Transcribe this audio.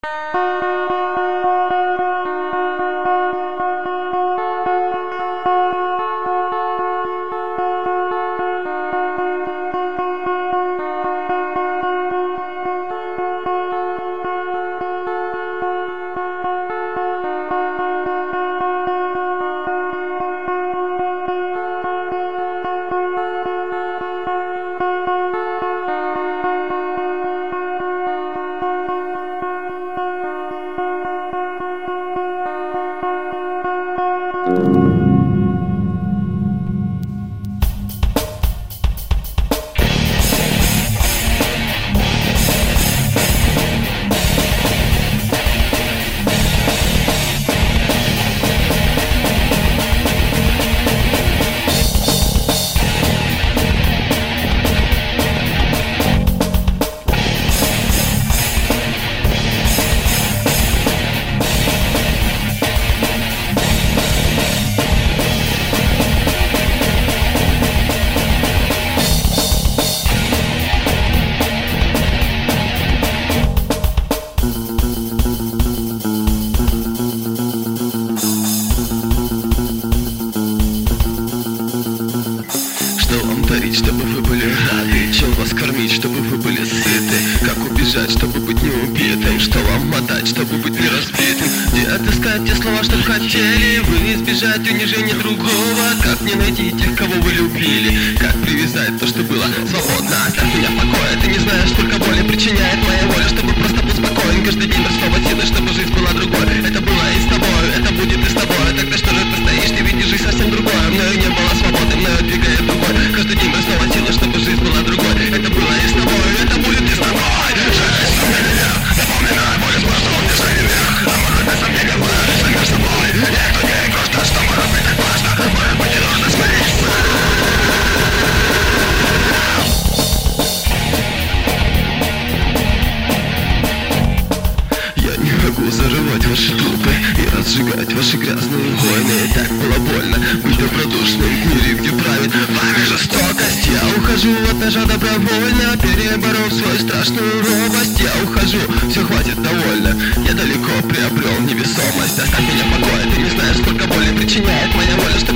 Чтобы вы были рады, чем вас кормить, чтобы вы были сыты, как убежать, чтобы быть не убитым, что вам отдать, чтобы быть не разбитым, где отыскать те слова, что хотели вы избежать унижения другого, как не найти тех, кого вы любили, как привязать то, что было свободно. Оставь меня в покое, ты не знаешь, сколько боли причиняет моя воля, чтобы просто быть спокоен, каждый день снова силы, чтобы жизнь была другой. Это было и с тобой, это будет и с тобой. Тогда что же ты стоишь, ты видишь жизнь совсем другое. Мною не было свободы, мною двигает другой. Каждый день снова силы, чтобы жизнь была другой. Это было и с тобой, это будет и с тобой. Жизнь у меня, напоминаю, боль сплошного движения. А может быть, сомнения власть, самим собой. Никто не просто, что может быть так важно. Может быть, не нужно смириться. Могу зарывать ваши трупы и разжигать ваши грязные войны. Так было больно быть добродушным в мире, где правит вами жестокость. Я ухожу от ножа добровольно, переборов свою страшную робость. Я ухожу, все хватит, довольно. Я далеко приобрел невесомость. Оставь меня в покое, ты не знаешь, сколько боли причиняет моя воля, что